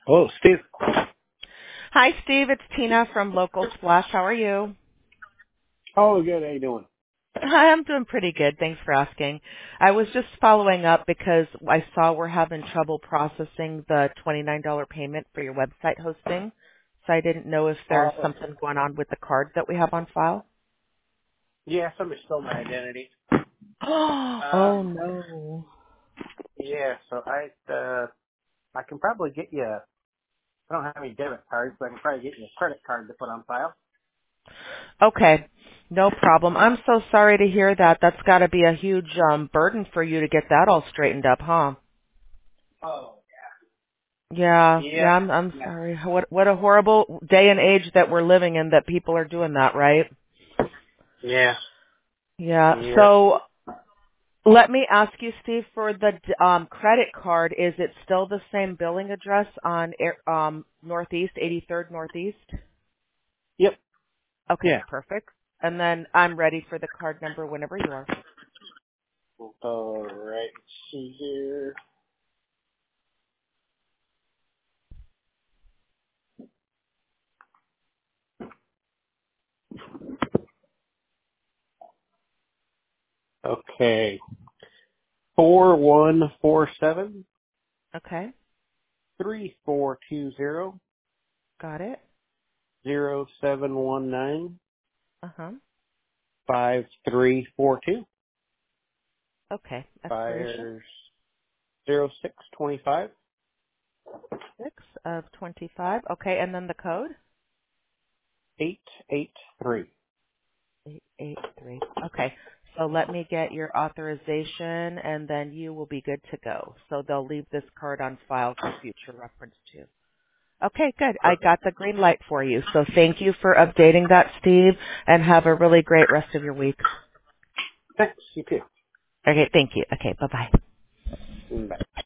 Hello, Steve. Hi, Steve. It's Tina from Local Splash. How are you? Oh, good. How you doing? Hi, I'm doing pretty good. Thanks for asking. I was just following up because I saw we're having trouble processing the $29 payment for your website hosting. So I didn't know if there's Oh, something going on with the card that we have on file. yeah. Somebody stole my identity. Oh, Um, no. yeah. So I can probably get you. I don't have any debit cards, but I can probably get you a credit card to put on file. Okay. No problem. I'm so sorry to hear that. That's got to be a huge burden for you to get that all straightened up, huh? Oh, Yeah, yeah. yeah, I'm Yeah. sorry. What a horrible day and age that we're living in that people are doing that, right? Yeah. Yeah. Yeah. So let me ask you, Steve, for the credit card, is it still the same billing address on Northeast, 83rd Northeast? Yep. Okay, Yeah. perfect. And then I'm ready for the card number whenever you are. All right. Let's see here. Okay. 4147 Okay, 3420 got it. 0719 Uh-huh. 5342. Okay, expiration Fires 0625. 6 of 25. Okay, and then the code? 883. 883. Okay. So let me get your authorization and then you will be good to go. So they'll leave this card on file for future reference too. Okay, good. I Perfect. got the green light for you. So thank you for updating that, Steve, and have a really great rest of your week. Thanks. You too. Okay, thank you. Okay, bye-bye. Bye.